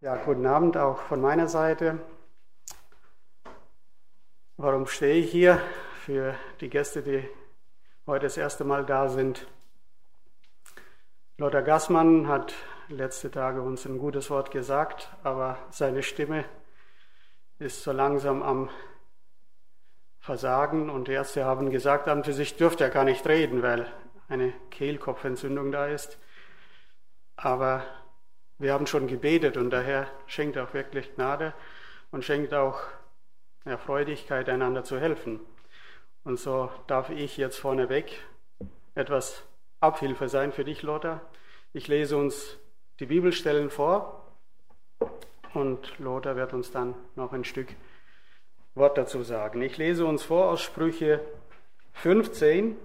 Ja, guten Abend auch von meiner Seite. Warum stehe ich hier? Für die Gäste, die heute das erste Mal da sind. Lothar Gassmann hat letzte Tage uns ein gutes Wort gesagt, aber seine Stimme ist so langsam am Versagen und die Ärzte haben gesagt, an für sich dürfte er gar nicht reden, weil eine Kehlkopfentzündung da ist. Aber wir haben schon gebetet und daher schenkt auch wirklich Gnade und schenkt auch Freudigkeit, einander zu helfen. Und so darf ich jetzt vorneweg etwas Abhilfe sein für dich, Lothar. Ich lese uns die Bibelstellen vor und Lothar wird uns dann noch ein Stück Wort dazu sagen. Ich lese uns vor aus Sprüche 15,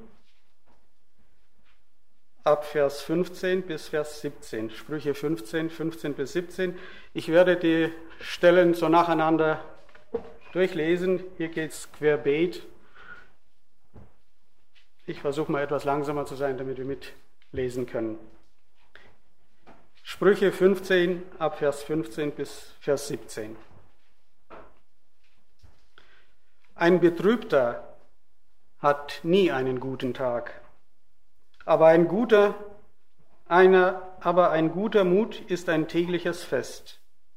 ab Vers 15 bis Vers 17. Sprüche 15 bis 17. Ich werde die Stellen so nacheinander durchlesen. Hier geht es querbeet. Ich versuche mal etwas langsamer zu sein, damit wir mitlesen können. Sprüche 15, ab Vers 15 bis Vers 17. Ein Betrübter hat nie einen guten Tag, aber ein guter Mut ist ein tägliches Fest.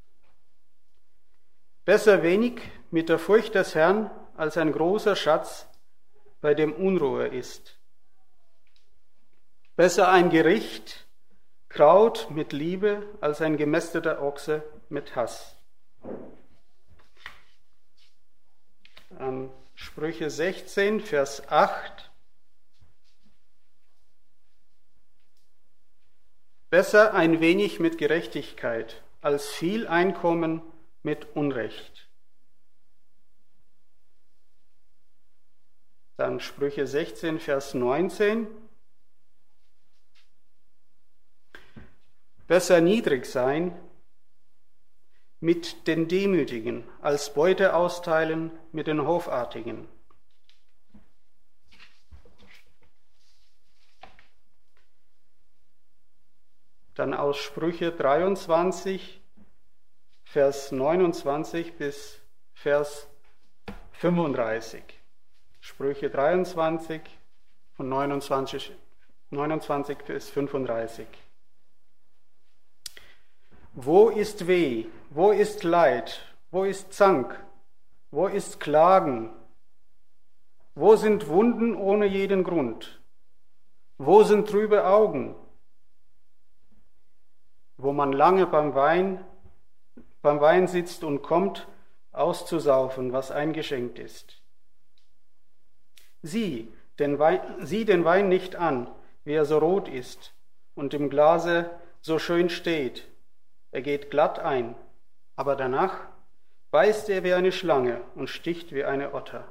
Besser wenig mit der Furcht des Herrn als ein großer Schatz, bei dem Unruhe ist. Besser ein Gericht, Kraut mit Liebe, als ein gemästeter Ochse mit Hass. Sprüche 16, Vers 8. Besser ein wenig mit Gerechtigkeit, als viel Einkommen mit Unrecht. Dann Sprüche 16, Vers 19. Besser niedrig sein mit den Demütigen, als Beute austeilen mit den Hofartigen. Dann aus Sprüche 23, Vers 29 bis Vers 35. Sprüche 23 von 29 bis 35. Wo ist Weh? Wo ist Leid? Wo ist Zank? Wo ist Klagen? Wo sind Wunden ohne jeden Grund? Wo sind trübe Augen? Wo man lange beim Wein sitzt und kommt, auszusaufen, was eingeschenkt ist. Sieh den Wein nicht an, wie er so rot ist und im Glase so schön steht. Er geht glatt ein, aber danach beißt er wie eine Schlange und sticht wie eine Otter.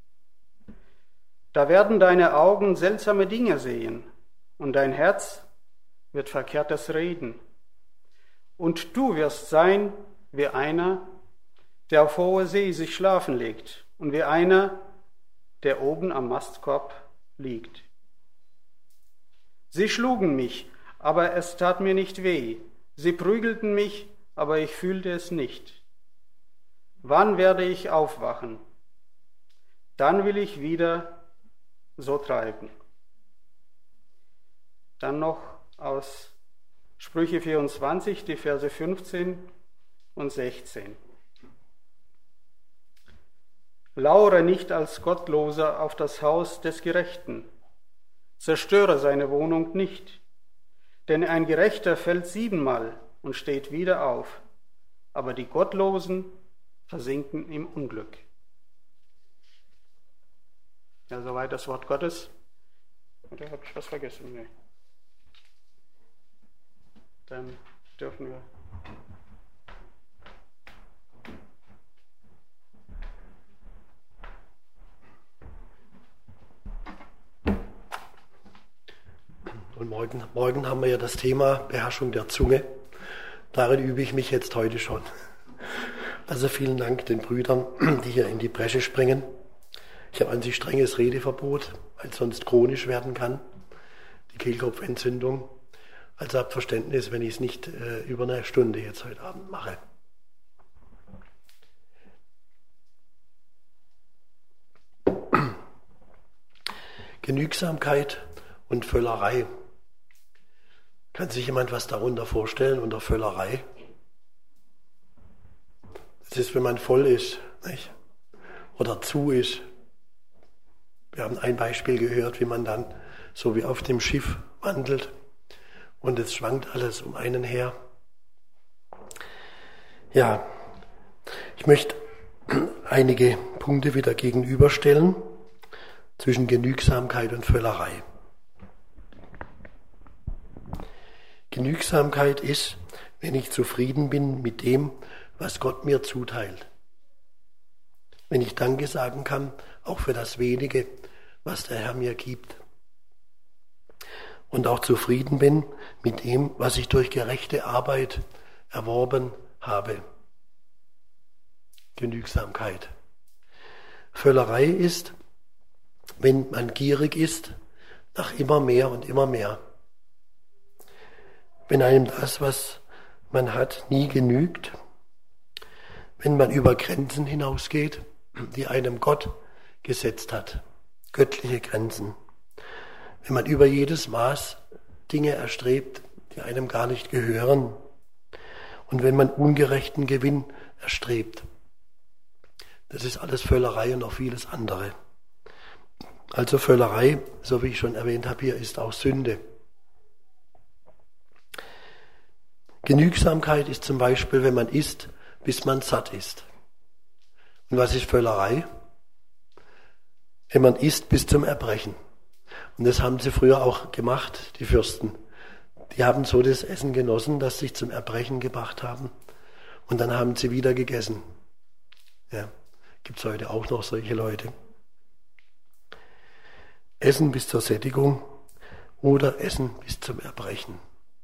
Da werden deine Augen seltsame Dinge sehen und dein Herz wird Verkehrtes reden. Und du wirst sein wie einer, der auf hoher See sich schlafen legt und wie einer, der oben am Mastkorb liegt. Sie schlugen mich, aber es tat mir nicht weh. Sie prügelten mich, aber ich fühlte es nicht. Wann werde ich aufwachen? Dann will ich wieder so treiben. Dann noch aus Sprüche 24, die Verse 15 und 16. Lauere nicht als Gottloser auf das Haus des Gerechten. Zerstöre seine Wohnung nicht. Denn ein Gerechter fällt 7-mal und steht wieder auf, aber die Gottlosen versinken im Unglück. Ja, soweit das Wort Gottes. Oder habe ich was vergessen? Nee. Dann dürfen wir. Und morgen haben wir ja das Thema Beherrschung der Zunge. Darin übe ich mich jetzt heute schon. Also vielen Dank den Brüdern, die hier in die Bresche springen. Ich habe an sich strenges Redeverbot, weil es sonst chronisch werden kann, die Kehlkopfentzündung. Also habt Verständnis, wenn ich es nicht über eine Stunde jetzt heute Abend mache. Genügsamkeit und Völlerei. Kann sich jemand was darunter vorstellen unter Völlerei? Das ist, wenn man voll ist, nicht? Oder zu ist. Wir haben ein Beispiel gehört, wie man dann so wie auf dem Schiff wandelt und es schwankt alles um einen her. Ja, ich möchte einige Punkte wieder gegenüberstellen zwischen Genügsamkeit und Völlerei. Genügsamkeit ist, wenn ich zufrieden bin mit dem, was Gott mir zuteilt. Wenn ich Danke sagen kann, auch für das Wenige, was der Herr mir gibt. Und auch zufrieden bin mit dem, was ich durch gerechte Arbeit erworben habe. Genügsamkeit. Völlerei ist, wenn man gierig ist nach immer mehr und immer mehr. Wenn einem das, was man hat, nie genügt. Wenn man über Grenzen hinausgeht, die einem Gott gesetzt hat. Göttliche Grenzen. Wenn man über jedes Maß Dinge erstrebt, die einem gar nicht gehören. Und wenn man ungerechten Gewinn erstrebt. Das ist alles Völlerei und noch vieles andere. Also Völlerei, so wie ich schon erwähnt habe, hier ist auch Sünde. Genügsamkeit ist zum Beispiel, wenn man isst, bis man satt ist. Und was ist Völlerei? Wenn man isst bis zum Erbrechen. Und das haben sie früher auch gemacht, die Fürsten. Die haben so das Essen genossen, dass sie sich zum Erbrechen gebracht haben. Und dann haben sie wieder gegessen. Ja, gibt es heute auch noch solche Leute. Essen bis zur Sättigung oder Essen bis zum Erbrechen.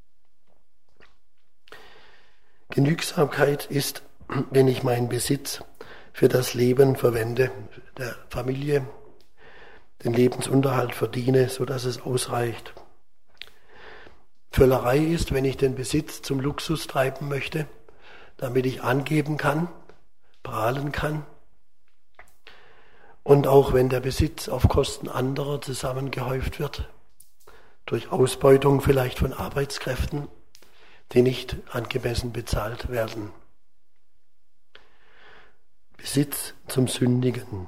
Genügsamkeit ist, wenn ich meinen Besitz für das Leben verwende, der Familie, den Lebensunterhalt verdiene, sodass es ausreicht. Völlerei ist, wenn ich den Besitz zum Luxus treiben möchte, damit ich angeben kann, prahlen kann. Und auch wenn der Besitz auf Kosten anderer zusammengehäuft wird, durch Ausbeutung vielleicht von Arbeitskräften, die nicht angemessen bezahlt werden. Besitz zum Sündigen.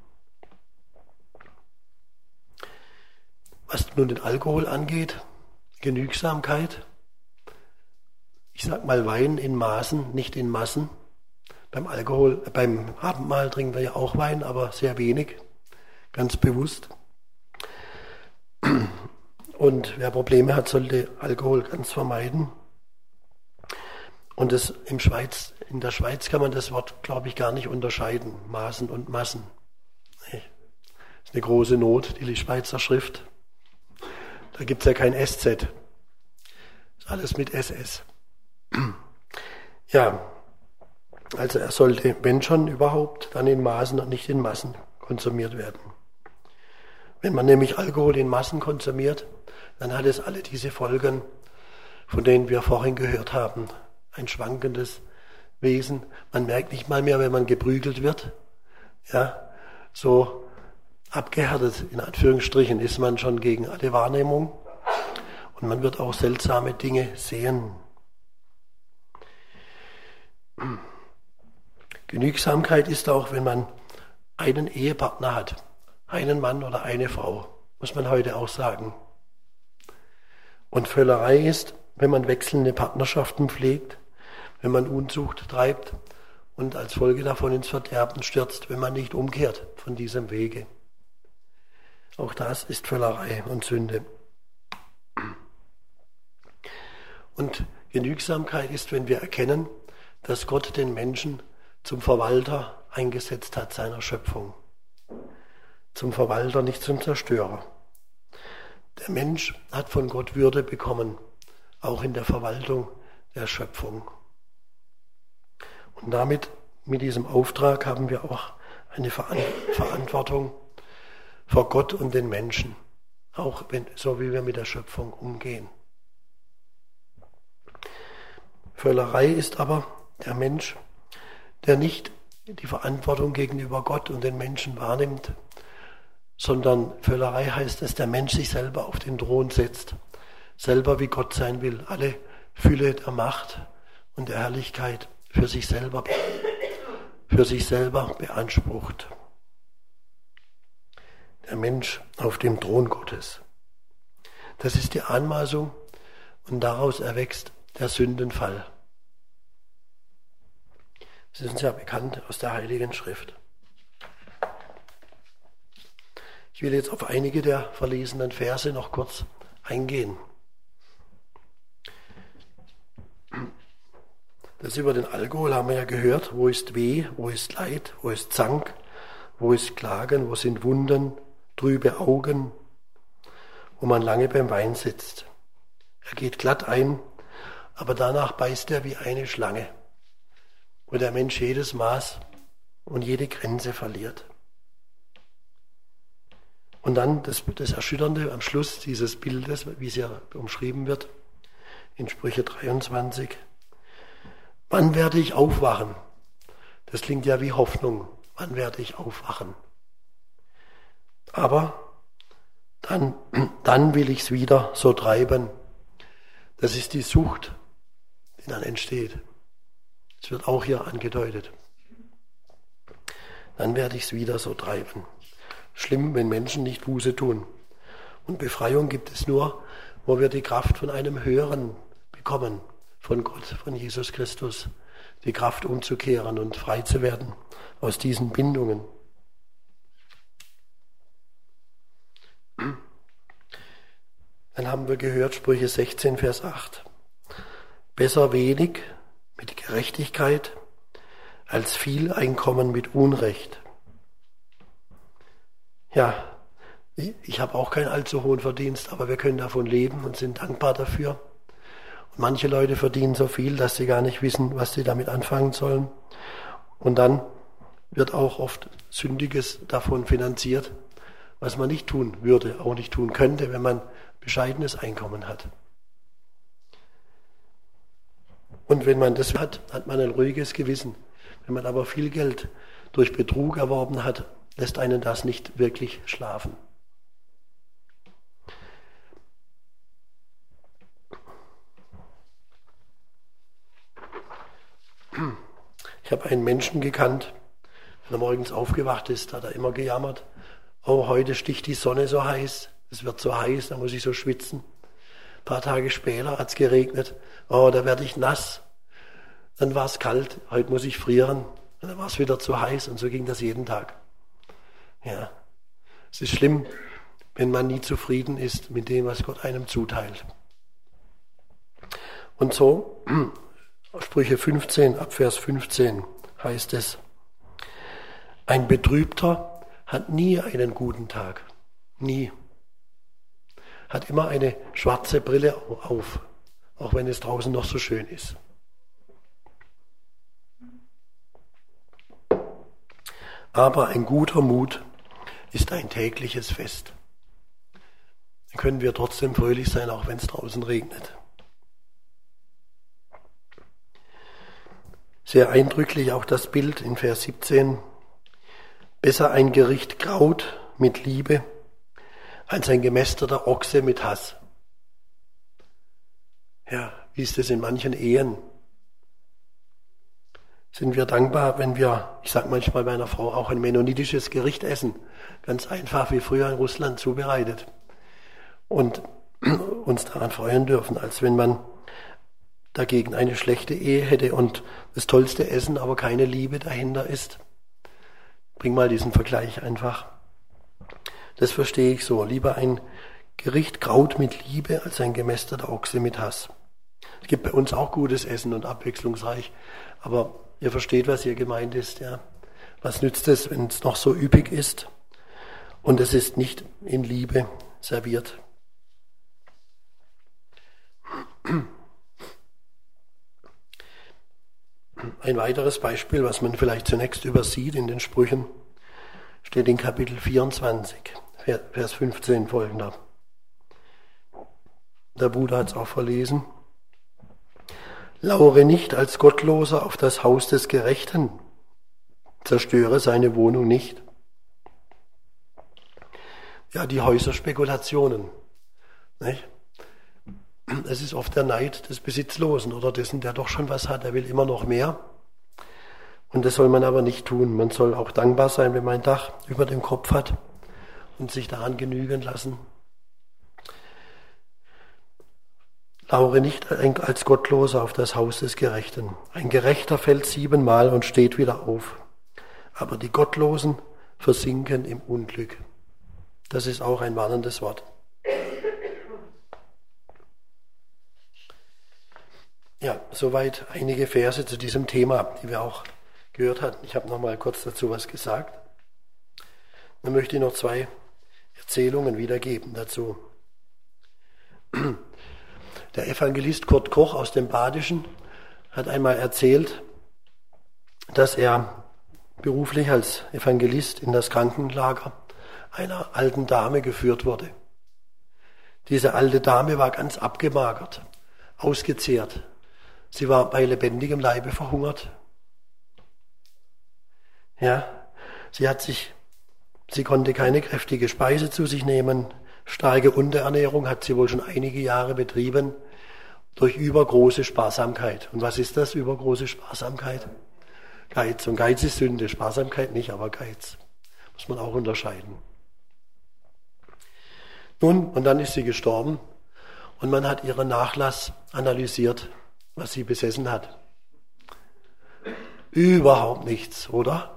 Was nun den Alkohol angeht, Genügsamkeit. Ich sag mal Wein in Maßen, nicht in Massen. Beim Abendmahl trinken wir ja auch Wein, aber sehr wenig, ganz bewusst. Und wer Probleme hat, sollte Alkohol ganz vermeiden. Und in der Schweiz kann man das Wort, glaube ich, gar nicht unterscheiden, Maßen und Massen. Das ist eine große Not, die Schweizer Schrift. Da gibt es ja kein SZ. Das ist alles mit SS. Ja, also er sollte, wenn schon überhaupt, dann in Maßen und nicht in Massen konsumiert werden. Wenn man nämlich Alkohol in Massen konsumiert, dann hat es alle diese Folgen, von denen wir vorhin gehört haben. Ein schwankendes Wesen. Man merkt nicht mal mehr, wenn man geprügelt wird. Ja, so abgehärtet, in Anführungsstrichen, ist man schon gegen alle Wahrnehmung. Und man wird auch seltsame Dinge sehen. Genügsamkeit ist auch, wenn man einen Ehepartner hat. Einen Mann oder eine Frau, muss man heute auch sagen. Und Völlerei ist, wenn man wechselnde Partnerschaften pflegt, wenn man Unzucht treibt und als Folge davon ins Verderben stürzt, wenn man nicht umkehrt von diesem Wege. Auch das ist Völlerei und Sünde. Und Genügsamkeit ist, wenn wir erkennen, dass Gott den Menschen zum Verwalter eingesetzt hat seiner Schöpfung. Zum Verwalter, nicht zum Zerstörer. Der Mensch hat von Gott Würde bekommen, auch in der Verwaltung der Schöpfung. Und damit, mit diesem Auftrag, haben wir auch eine Verantwortung vor Gott und den Menschen, auch so wie wir mit der Schöpfung umgehen. Völlerei ist aber der Mensch, der nicht die Verantwortung gegenüber Gott und den Menschen wahrnimmt, sondern Völlerei heißt, dass der Mensch sich selber auf den Thron setzt, selber wie Gott sein will, alle Fülle der Macht und der Herrlichkeit für sich selber beansprucht. Der Mensch auf dem Thron Gottes. Das ist die Anmaßung und daraus erwächst der Sündenfall. Das ist uns ja bekannt aus der Heiligen Schrift. Ich will jetzt auf einige der verlesenen Verse noch kurz eingehen. Das über den Alkohol haben wir ja gehört. Wo ist Weh, wo ist Leid, wo ist Zank, wo ist Klagen, wo sind Wunden, trübe Augen, wo man lange beim Wein sitzt. Er geht glatt ein, aber danach beißt er wie eine Schlange, wo der Mensch jedes Maß und jede Grenze verliert. Und dann das Erschütternde am Schluss dieses Bildes, wie es ja umschrieben wird, in Sprüche 23. Wann werde ich aufwachen? Das klingt ja wie Hoffnung. Wann werde ich aufwachen? Aber dann will ich es wieder so treiben. Das ist die Sucht, die dann entsteht. Das wird auch hier angedeutet. Dann werde ich es wieder so treiben. Schlimm, wenn Menschen nicht Buße tun. Und Befreiung gibt es nur, wo wir die Kraft von einem Höheren bekommen, von Gott, von Jesus Christus, die Kraft umzukehren und frei zu werden aus diesen Bindungen. Dann haben wir gehört, Sprüche 16, Vers 8. Besser wenig mit Gerechtigkeit als viel Einkommen mit Unrecht. Ja, ich habe auch keinen allzu hohen Verdienst, aber wir können davon leben und sind dankbar dafür. Und manche Leute verdienen so viel, dass sie gar nicht wissen, was sie damit anfangen sollen. Und dann wird auch oft Sündiges davon finanziert, was man nicht tun würde, auch nicht tun könnte, wenn man bescheidenes Einkommen hat. Und wenn man das hat, hat man ein ruhiges Gewissen. Wenn man aber viel Geld durch Betrug erworben hat, lässt einen das nicht wirklich schlafen. Ich habe einen Menschen gekannt, wenn er morgens aufgewacht ist, hat er immer gejammert. Oh, heute sticht die Sonne so heiß, es wird so heiß, da muss ich so schwitzen. Ein paar Tage später hat es geregnet, oh, da werde ich nass. Dann war es kalt, heute muss ich frieren. Und dann war es wieder zu heiß und so ging das jeden Tag. Ja, es ist schlimm, wenn man nie zufrieden ist mit dem, was Gott einem zuteilt. Und so, Sprüche 15, ab Vers 15 heißt es, ein Betrübter hat nie einen guten Tag. Nie. Hat immer eine schwarze Brille auf, auch wenn es draußen noch so schön ist. Aber ein guter Mut ist ein tägliches Fest. Dann können wir trotzdem fröhlich sein, auch wenn es draußen regnet. Sehr eindrücklich auch das Bild in Vers 17. Besser ein Gericht Kraut mit Liebe, als ein gemästeter Ochse mit Hass. Ja, wie ist das in manchen Ehen? Sind wir dankbar, wenn wir, ich sage manchmal meiner Frau, auch ein mennonitisches Gericht essen, ganz einfach wie früher in Russland zubereitet und uns daran freuen dürfen, als wenn man dagegen eine schlechte Ehe hätte und das tollste Essen, aber keine Liebe dahinter ist. Bring mal diesen Vergleich einfach. Das verstehe ich so. Lieber ein Gericht Kraut mit Liebe als ein gemästeter Ochse mit Hass. Es gibt bei uns auch gutes Essen und abwechslungsreich, aber ihr versteht, was hier gemeint ist. Ja. Was nützt es, wenn es noch so üppig ist und es ist nicht in Liebe serviert? Ein weiteres Beispiel, was man vielleicht zunächst übersieht in den Sprüchen, steht in Kapitel 24, Vers 15 folgender. Der Bruder hat es auch verlesen. Lauere nicht als Gottloser auf das Haus des Gerechten, zerstöre seine Wohnung nicht. Ja, die Häuserspekulationen. Nicht? Es ist oft der Neid des Besitzlosen oder dessen, der doch schon was hat, der will immer noch mehr. Und das soll man aber nicht tun. Man soll auch dankbar sein, wenn man ein Dach über dem Kopf hat und sich daran genügen lassen. Lauere nicht als Gottloser auf das Haus des Gerechten. Ein Gerechter fällt 7-mal und steht wieder auf. Aber die Gottlosen versinken im Unglück. Das ist auch ein warnendes Wort. Ja, soweit einige Verse zu diesem Thema, die wir auch gehört hatten. Ich habe noch mal kurz dazu was gesagt. Dann möchte ich noch 2 Erzählungen wiedergeben dazu. Der Evangelist Kurt Koch aus dem Badischen hat einmal erzählt, dass er beruflich als Evangelist in das Krankenlager einer alten Dame geführt wurde. Diese alte Dame war ganz abgemagert, ausgezehrt. Sie war bei lebendigem Leibe verhungert. Ja, sie konnte keine kräftige Speise zu sich nehmen. Starke Unterernährung hat sie wohl schon einige Jahre betrieben durch übergroße Sparsamkeit. Und was ist das, übergroße Sparsamkeit? Geiz. Und Geiz ist Sünde, Sparsamkeit nicht, aber Geiz. Muss man auch unterscheiden. Nun, und dann ist sie gestorben und man hat ihren Nachlass analysiert, was sie besessen hat. Überhaupt nichts, oder?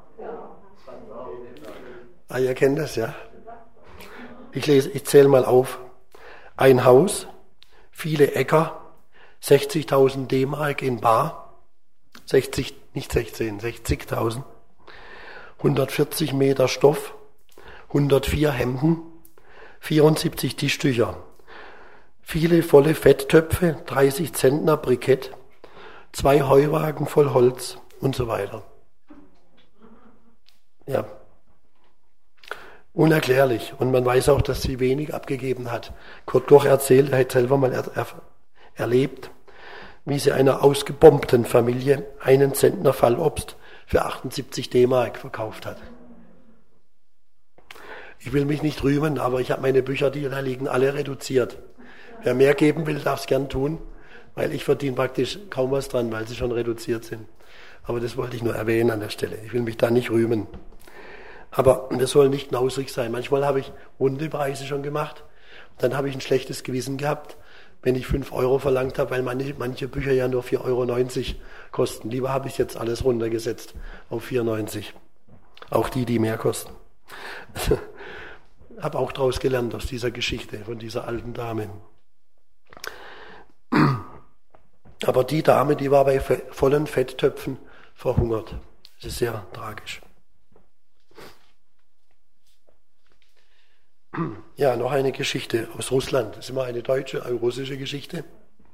Ah, ihr kennt das, ja? Ich zähle mal auf. Ein Haus, viele Äcker, 60.000 D-Mark in bar, 60.000, 140 Meter Stoff, 104 Hemden, 74 Tischtücher, viele volle Fetttöpfe, 30 Zentner Brikett, 2 Heuwagen voll Holz und so weiter. Ja. Unerklärlich. Und man weiß auch, dass sie wenig abgegeben hat. Kurt Koch erzählt, er hat selber mal erlebt, wie sie einer ausgebombten Familie 1 Zentner Fallobst für 78 D-Mark verkauft hat. Ich will mich nicht rühmen, aber ich habe meine Bücher, die da liegen, alle reduziert. Wer mehr geben will, darf es gern tun, weil ich verdiene praktisch kaum was dran, weil sie schon reduziert sind. Aber das wollte ich nur erwähnen an der Stelle. Ich will mich da nicht rühmen. Aber wir sollen nicht knausrig sein. Manchmal habe ich runde Preise schon gemacht. Dann habe ich ein schlechtes Gewissen gehabt, wenn ich 5 Euro verlangt habe, weil manche Bücher ja nur 4,90 Euro kosten. Lieber habe ich jetzt alles runtergesetzt auf 4,90 €. Auch die mehr kosten. Habe auch daraus gelernt aus dieser Geschichte von dieser alten Dame. Aber die Dame, die war bei vollen Fetttöpfen verhungert. Das ist sehr tragisch. Ja, noch eine Geschichte aus Russland. Das ist immer eine deutsche, eine russische Geschichte.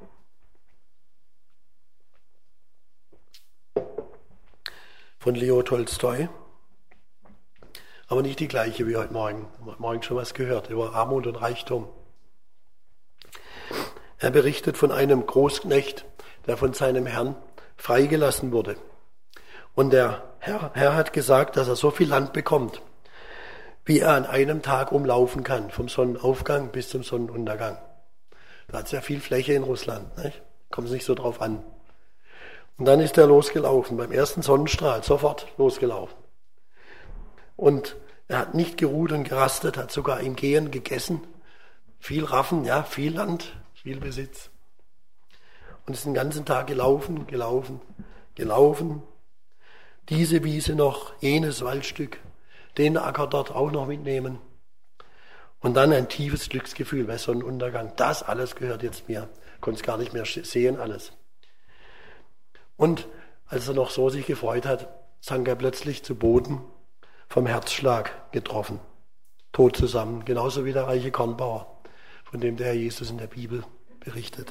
Von Leo Tolstoi. Aber nicht die gleiche wie heute Morgen. Morgen schon was gehört über Armut und Reichtum. Er berichtet von einem Großknecht, der von seinem Herrn freigelassen wurde. Und der Herr hat gesagt, dass er so viel Land bekommt, wie er an einem Tag umlaufen kann, vom Sonnenaufgang bis zum Sonnenuntergang. Da hat es ja viel Fläche in Russland, nicht? Kommt es nicht so drauf an. Und dann ist er losgelaufen, beim ersten Sonnenstrahl, sofort losgelaufen. Und er hat nicht geruht und gerastet, hat sogar im Gehen gegessen. Viel Raffen, ja, viel Land, viel Besitz. Und ist den ganzen Tag gelaufen. Diese Wiese noch, jenes Waldstück, den Acker dort auch noch mitnehmen. Und dann ein tiefes Glücksgefühl bei Sonnenuntergang. Das alles gehört jetzt mir. Konnte es gar nicht mehr sehen alles. Und als er noch so sich gefreut hat, sank er plötzlich zu Boden, vom Herzschlag getroffen. Tot zusammen. Genauso wie der reiche Kornbauer, von dem der Herr Jesus in der Bibel berichtet.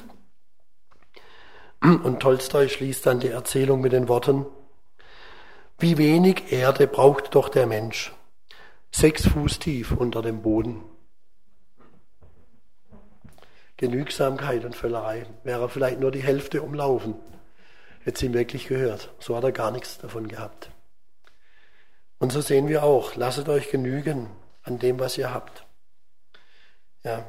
Und Tolstoi schließt dann die Erzählung mit den Worten: Wie wenig Erde braucht doch der Mensch, 6 Fuß tief unter dem Boden. Genügsamkeit und Völlerei. Wäre er vielleicht nur die Hälfte umlaufen, hätte sie ihm wirklich gehört. So hat er gar nichts davon gehabt. Und so sehen wir auch, lasset euch genügen an dem, was ihr habt. Ja.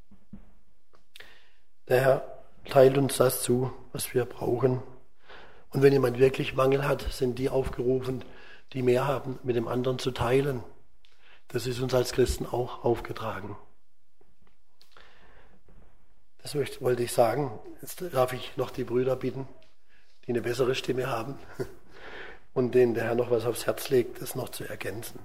Der Herr teilt uns das zu, was wir brauchen. Und wenn jemand wirklich Mangel hat, sind die aufgerufen, die mehr haben, mit dem anderen zu teilen. Das ist uns als Christen auch aufgetragen. Das wollte ich sagen. Jetzt darf ich noch die Brüder bitten, die eine bessere Stimme haben und denen der Herr noch was aufs Herz legt, das noch zu ergänzen.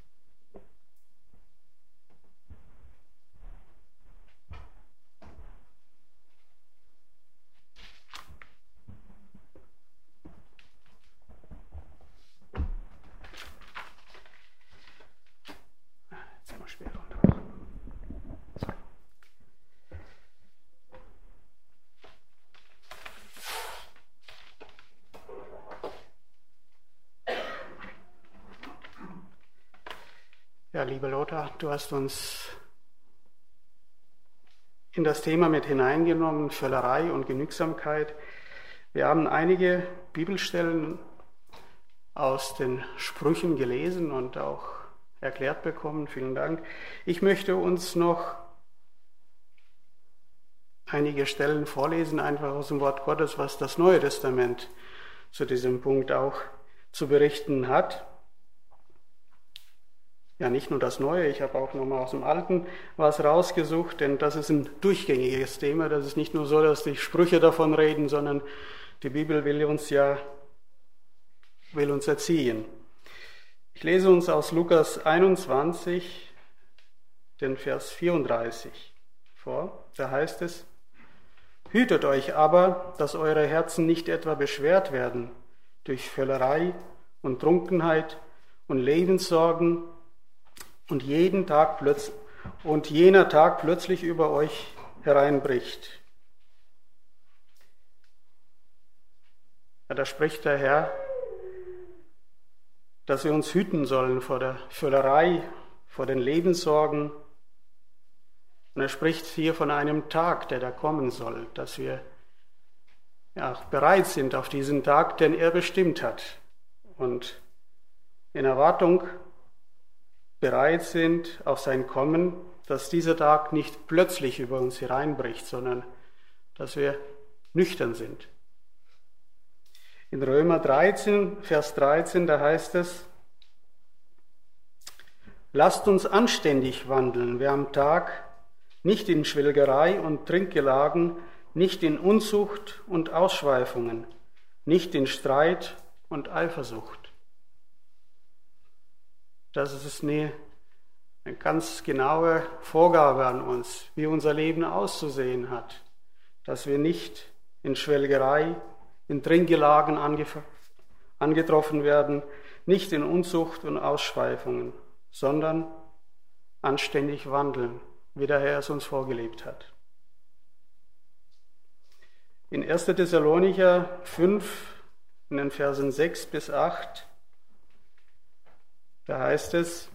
Ja, lieber Lothar, du hast uns in das Thema mit hineingenommen, Völlerei und Genügsamkeit. Wir haben einige Bibelstellen aus den Sprüchen gelesen und auch erklärt bekommen. Vielen Dank. Ich möchte uns noch einige Stellen vorlesen, einfach aus dem Wort Gottes, was das Neue Testament zu diesem Punkt auch zu berichten hat. Ja, nicht nur das Neue, ich habe auch nochmal aus dem Alten was rausgesucht, denn das ist ein durchgängiges Thema. Das ist nicht nur so, dass die Sprüche davon reden, sondern die Bibel will uns erziehen. Ich lese uns aus Lukas 21, den Vers 34 vor. Da heißt es: Hütet euch aber, dass eure Herzen nicht etwa beschwert werden durch Völlerei und Trunkenheit und Lebenssorgen und jener Tag plötzlich über euch hereinbricht. Ja, da spricht der Herr, dass wir uns hüten sollen vor der Völlerei, vor den Lebenssorgen. Und er spricht hier von einem Tag, der da kommen soll, dass wir bereit sind auf diesen Tag, den er bestimmt hat. Und in Erwartung bereit sind auf sein Kommen, dass dieser Tag nicht plötzlich über uns hereinbricht, sondern dass wir nüchtern sind. In Römer 13, Vers 13, da heißt es: Lasst uns anständig wandeln, wer am Tag, nicht in Schwelgerei und Trinkgelagen, nicht in Unzucht und Ausschweifungen, nicht in Streit und Eifersucht. Das ist eine ganz genaue Vorgabe an uns, wie unser Leben auszusehen hat, dass wir nicht in Schwelgerei, in Trinkgelagen angetroffen werden, nicht in Unzucht und Ausschweifungen, sondern anständig wandeln, wie der Herr es uns vorgelebt hat. In 1. Thessalonicher 5, in den Versen 6 bis 8, da heißt es: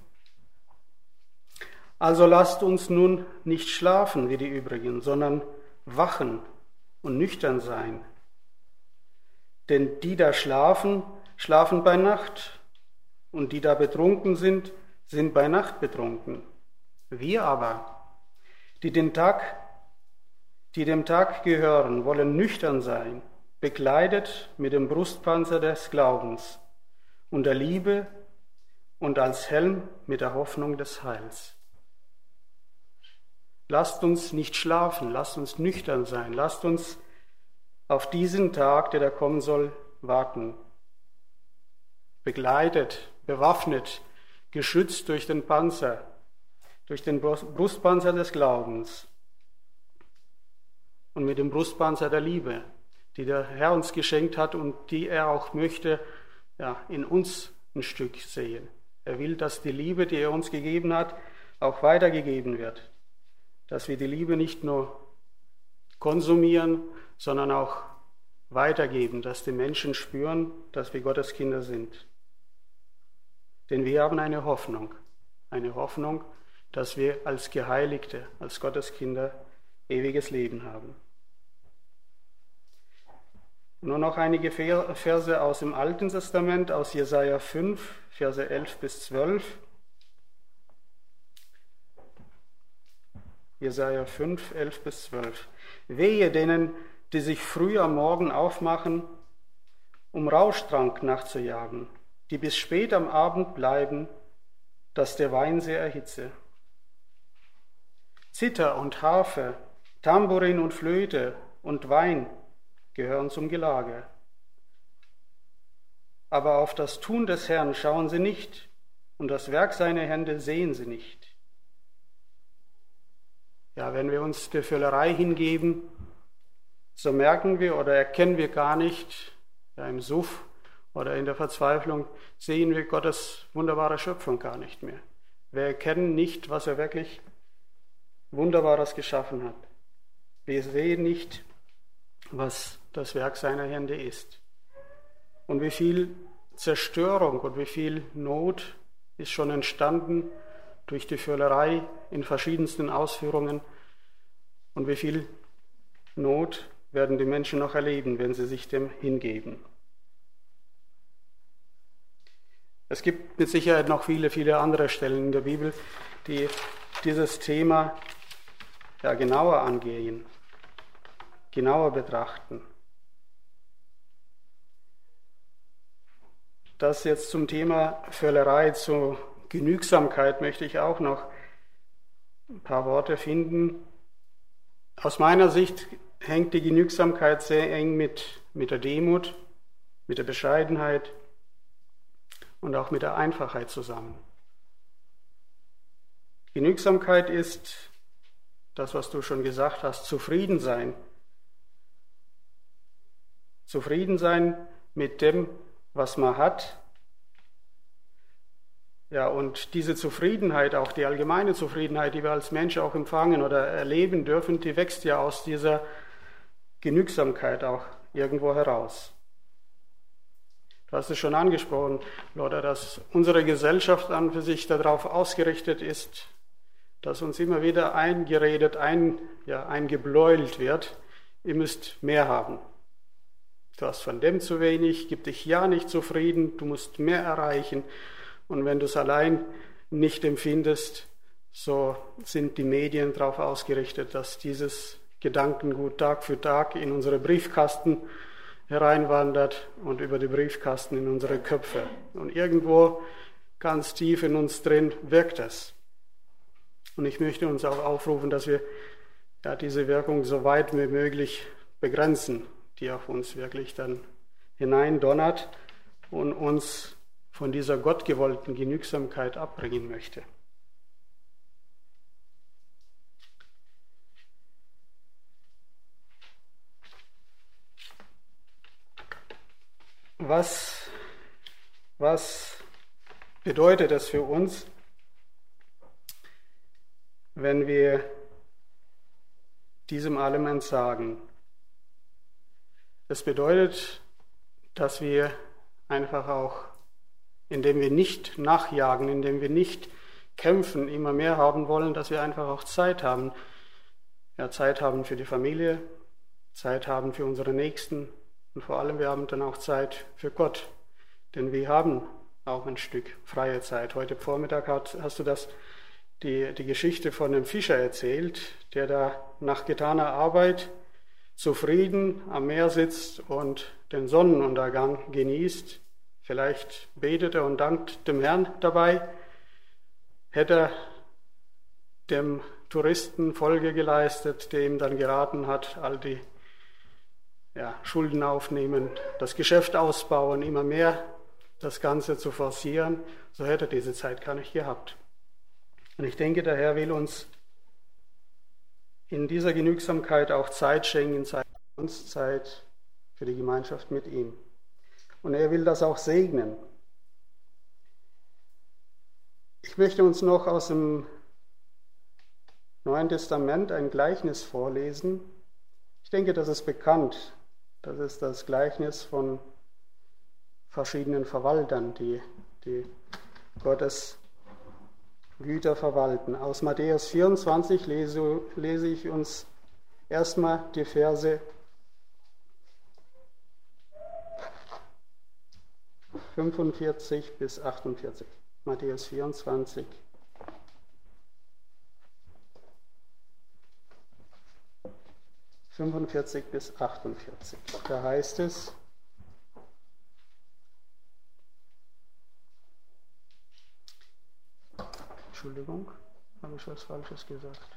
Also lasst uns nun nicht schlafen wie die übrigen, sondern wachen und nüchtern sein. Denn die da schlafen, schlafen bei Nacht, und die da betrunken sind, sind bei Nacht betrunken. Wir aber, die dem Tag gehören, wollen nüchtern sein, bekleidet mit dem Brustpanzer des Glaubens und der Liebe und als Helm mit der Hoffnung des Heils. Lasst uns nicht schlafen, lasst uns nüchtern sein, lasst uns auf diesen Tag, der da kommen soll, warten. Begleitet, bewaffnet, geschützt durch den Panzer, durch den Brustpanzer des Glaubens und mit dem Brustpanzer der Liebe, die der Herr uns geschenkt hat und die er auch möchte, in uns ein Stück sehen. Er will, dass die Liebe, die er uns gegeben hat, auch weitergegeben wird. Dass wir die Liebe nicht nur konsumieren, sondern auch weitergeben, dass die Menschen spüren, dass wir Gottes Kinder sind. Denn wir haben eine Hoffnung, dass wir als Geheiligte, als Gottes Kinder ewiges Leben haben. Nur noch einige Verse aus dem Alten Testament, aus Jesaja 5, Verse 11 bis 12. Jesaja 5, 11 bis 12. Wehe denen, die sich früh am Morgen aufmachen, um Rauschtrank nachzujagen, die bis spät am Abend bleiben, dass der Wein sie erhitze. Zither und Harfe, Tambourin und Flöte und Wein gehören zum Gelage. Aber auf das Tun des Herrn schauen sie nicht, und das Werk seiner Hände sehen sie nicht. Ja, wenn wir uns der Völlerei hingeben, so merken wir oder erkennen wir gar nicht, ja, im Suff oder in der Verzweiflung sehen wir Gottes wunderbare Schöpfung gar nicht mehr. Wir erkennen nicht, was er wirklich Wunderbares geschaffen hat. Wir sehen nicht, was das Werk seiner Hände ist. Und wie viel Zerstörung und wie viel Not ist schon entstanden durch die Völlerei in verschiedensten Ausführungen. Und wie viel Not werden die Menschen noch erleben, wenn sie sich dem hingeben. Es gibt mit Sicherheit noch viele, viele andere Stellen in der Bibel, die dieses Thema ja genauer angehen, genauer betrachten. Das jetzt zum Thema Völlerei, zur Genügsamkeit möchte ich auch noch ein paar Worte finden. Aus meiner Sicht hängt die Genügsamkeit sehr eng mit der Demut, mit der Bescheidenheit und auch mit der Einfachheit zusammen. Genügsamkeit ist das, was du schon gesagt hast, zufrieden sein. Zufrieden sein mit dem, was man hat. Ja, und diese Zufriedenheit, auch die allgemeine Zufriedenheit, die wir als Mensch auch empfangen oder erleben dürfen, die wächst ja aus dieser Genügsamkeit auch irgendwo heraus. Du hast es schon angesprochen, Lothar, dass unsere Gesellschaft an für sich darauf ausgerichtet ist, dass uns immer wieder eingeredet, eingebläult wird, ihr müsst mehr haben. Du hast von dem zu wenig, gib dich ja nicht zufrieden, du musst mehr erreichen. Und wenn du es allein nicht empfindest, so sind die Medien darauf ausgerichtet, dass dieses Gedankengut Tag für Tag in unsere Briefkasten hereinwandert und über die Briefkasten in unsere Köpfe. Und irgendwo ganz tief in uns drin wirkt es. Und ich möchte uns auch aufrufen, dass wir diese Wirkung so weit wie möglich begrenzen, die auf uns wirklich dann hineindonnert und uns von dieser gottgewollten Genügsamkeit abbringen möchte. Was bedeutet das für uns, wenn wir diesem allem entsagen? Das bedeutet, dass wir einfach auch, indem wir nicht nachjagen, indem wir nicht kämpfen, immer mehr haben wollen, dass wir einfach auch Zeit haben. Ja, Zeit haben für die Familie, Zeit haben für unsere Nächsten und vor allem wir haben dann auch Zeit für Gott. Denn wir haben auch ein Stück freie Zeit. Heute Vormittag hast du die Geschichte von einem Fischer erzählt, der da nach getaner Arbeit zufrieden am Meer sitzt und den Sonnenuntergang genießt. Vielleicht betet er und dankt dem Herrn dabei. Hätte er dem Touristen Folge geleistet, der ihm dann geraten hat, all die Schulden aufnehmen, das Geschäft ausbauen, immer mehr das Ganze zu forcieren, so hätte er diese Zeit gar nicht gehabt. Und ich denke, der Herr will uns in dieser Genügsamkeit auch Zeit schenken, Zeit für die Gemeinschaft mit ihm. Und er will das auch segnen. Ich möchte uns noch aus dem Neuen Testament ein Gleichnis vorlesen. Ich denke, das ist bekannt. Das ist das Gleichnis von verschiedenen Verwaltern, die Gottes Güter verwalten. Aus Matthäus 24 lese ich uns erstmal die Verse 45 bis 48. Matthäus 24. bis 48. Da heißt es, Entschuldigung, habe ich was Falsches gesagt?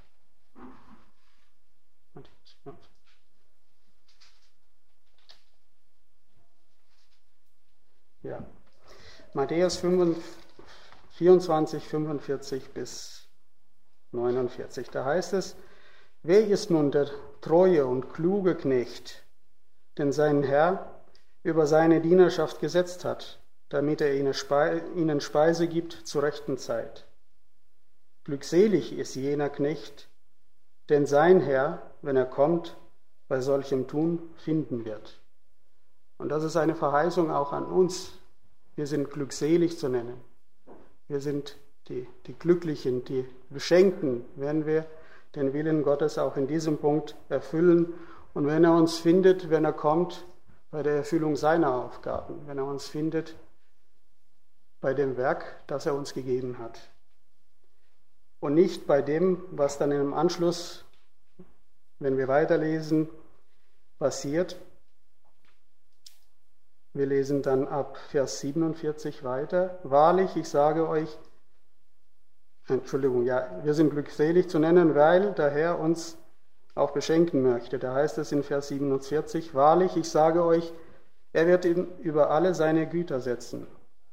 Ja. Matthäus 24, 45 bis 49. Da heißt es, wer ist nun der treue und kluge Knecht, den sein Herr über seine Dienerschaft gesetzt hat, damit er ihnen Speise gibt zur rechten Zeit? Glückselig ist jener Knecht, den sein Herr, wenn er kommt, bei solchem Tun finden wird. Und das ist eine Verheißung auch an uns. Wir sind glückselig zu nennen. Wir sind die Glücklichen, die Beschenkten, wenn wir den Willen Gottes auch in diesem Punkt erfüllen und wenn er uns findet, wenn er kommt, bei der Erfüllung seiner Aufgaben, wenn er uns findet bei dem Werk, das er uns gegeben hat. Und nicht bei dem, was dann im Anschluss, wenn wir weiterlesen, passiert. Wir lesen dann ab Vers 47 weiter. Wahrlich, ich sage euch, wir sind glückselig zu nennen, weil der Herr uns auch beschenken möchte. Da heißt es in Vers 47, wahrlich, ich sage euch, er wird ihn über alle seine Güter setzen.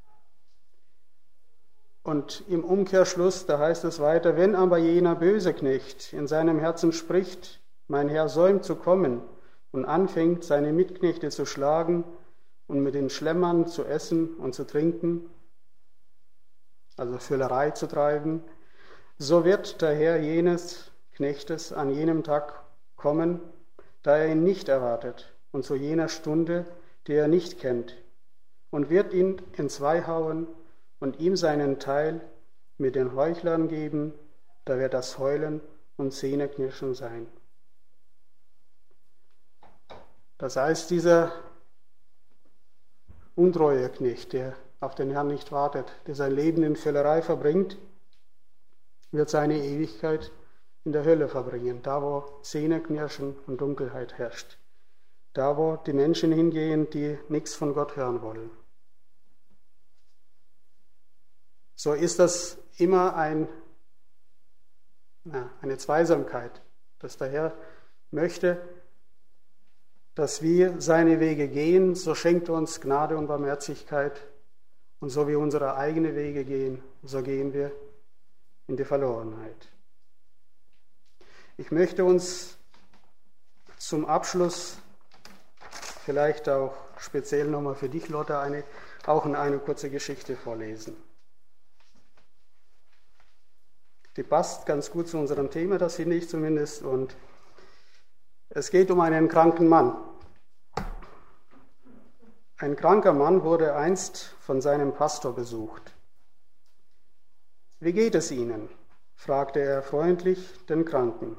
Und im Umkehrschluss, da heißt es weiter, wenn aber jener böse Knecht in seinem Herzen spricht, mein Herr säumt zu kommen und anfängt, seine Mitknechte zu schlagen und mit den Schlemmern zu essen und zu trinken, also Völlerei zu treiben, so wird der Herr jenes Knechtes an jenem Tag kommen, da er ihn nicht erwartet, und zu jener Stunde, die er nicht kennt, und wird ihn entzwei hauen und ihm seinen Teil mit den Heuchlern geben, da wird das Heulen und Zähneknirschen sein. Das heißt, dieser untreue Knecht, der auf den Herrn nicht wartet, der sein Leben in Völlerei verbringt, wird seine Ewigkeit in der Hölle verbringen, da wo Zähneknirschen und Dunkelheit herrscht, da wo die Menschen hingehen, die nichts von Gott hören wollen. So ist das immer eine Zweisamkeit, dass der Herr möchte, dass wir seine Wege gehen, so schenkt er uns Gnade und Barmherzigkeit. Und so wie unsere eigenen Wege gehen, so gehen wir in die Verlorenheit. Ich möchte uns zum Abschluss vielleicht auch speziell nochmal für dich, Lotte, eine kurze Geschichte vorlesen. Die passt ganz gut zu unserem Thema, das finde ich zumindest. Und es geht um einen kranken Mann. Ein kranker Mann wurde einst von seinem Pastor besucht. Wie geht es Ihnen? Fragte er freundlich den Kranken.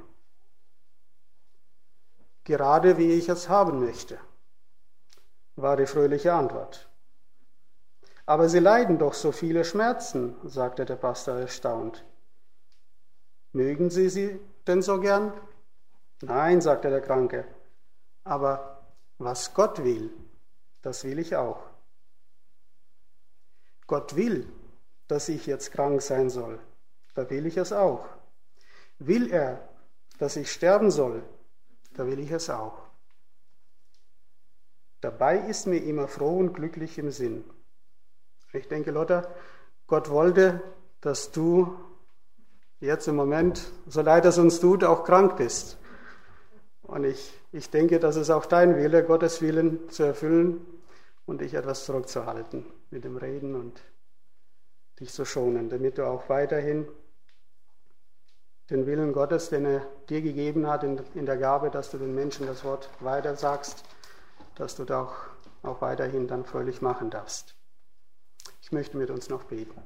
Gerade wie ich es haben möchte, war die fröhliche Antwort. Aber Sie leiden doch so viele Schmerzen, sagte der Pastor erstaunt. Mögen Sie sie denn so gern? Nein, sagte der Kranke, aber was Gott will, das will ich auch. Gott will, dass ich jetzt krank sein soll, da will ich es auch. Will er, dass ich sterben soll, da will ich es auch. Dabei ist mir immer froh und glücklich im Sinn. Ich denke, Lotta, Gott wollte, dass du jetzt im Moment, so leid es uns tut, auch krank bist. Und ich denke, das ist auch dein Wille, Gottes Willen zu erfüllen und dich etwas zurückzuhalten mit dem Reden und dich zu schonen, damit du auch weiterhin den Willen Gottes, den er dir gegeben hat, in der Gabe, dass du den Menschen das Wort weitersagst, dass du da auch weiterhin dann fröhlich machen darfst. Ich möchte mit uns noch beten.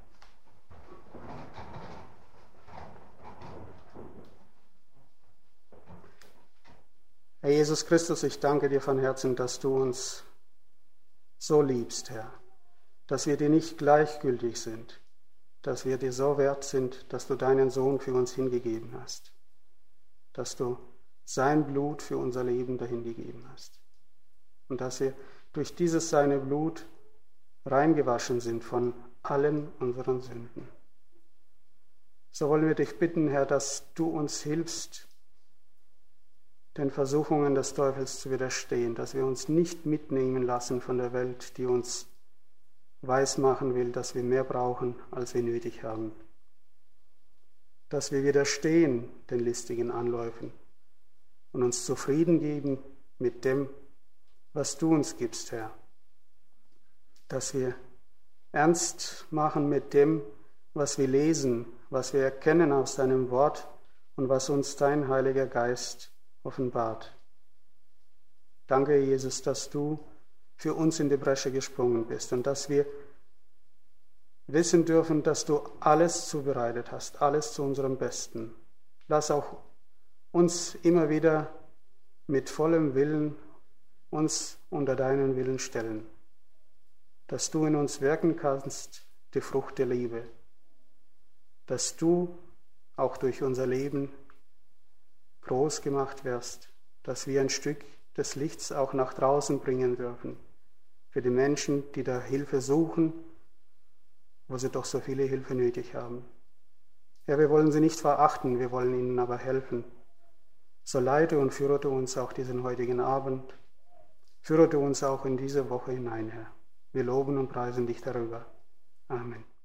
Herr Jesus Christus, ich danke dir von Herzen, dass du uns so liebst, Herr, dass wir dir nicht gleichgültig sind, dass wir dir so wert sind, dass du deinen Sohn für uns hingegeben hast, dass du sein Blut für unser Leben dahingegeben hast und dass wir durch dieses seine Blut reingewaschen sind von allen unseren Sünden. So wollen wir dich bitten, Herr, dass du uns hilfst, den Versuchungen des Teufels zu widerstehen, dass wir uns nicht mitnehmen lassen von der Welt, die uns weismachen will, dass wir mehr brauchen, als wir nötig haben. Dass wir widerstehen den listigen Anläufen und uns zufrieden geben mit dem, was du uns gibst, Herr. Dass wir ernst machen mit dem, was wir lesen, was wir erkennen aus deinem Wort und was uns dein Heiliger Geist offenbart. Danke, Jesus, dass du für uns in die Bresche gesprungen bist und dass wir wissen dürfen, dass du alles zubereitet hast, alles zu unserem Besten. Lass auch uns immer wieder mit vollem Willen uns unter deinen Willen stellen, dass du in uns wirken kannst, die Frucht der Liebe, dass du auch durch unser Leben groß gemacht wirst, dass wir ein Stück des Lichts auch nach draußen bringen dürfen, für die Menschen, die da Hilfe suchen, wo sie doch so viele Hilfe nötig haben. Ja, wir wollen sie nicht verachten, wir wollen ihnen aber helfen. So leite und führe du uns auch diesen heutigen Abend, führe du uns auch in diese Woche hinein, Herr. Wir loben und preisen dich darüber. Amen.